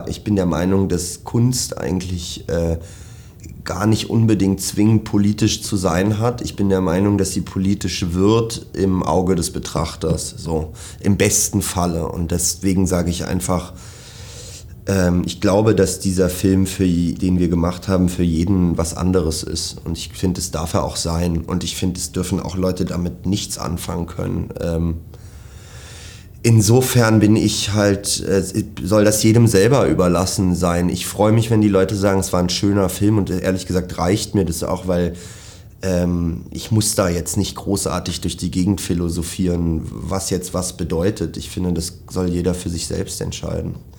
Ich bin der Meinung, dass Kunst eigentlich gar nicht unbedingt zwingend politisch zu sein hat. Ich bin der Meinung, dass sie politisch wird im Auge des Betrachters, so im besten Falle. Und deswegen sage ich einfach, ich glaube, dass dieser Film, den wir gemacht haben, für jeden was anderes ist. Und ich finde, es darf er auch sein. Und ich finde, es dürfen auch Leute damit nichts anfangen können. Insofern bin ich halt, soll das jedem selber überlassen sein. Ich freue mich, wenn die Leute sagen, es war ein schöner Film, und ehrlich gesagt reicht mir das auch, weil ich muss da jetzt nicht großartig durch die Gegend philosophieren, was jetzt was bedeutet. Ich finde, das soll jeder für sich selbst entscheiden.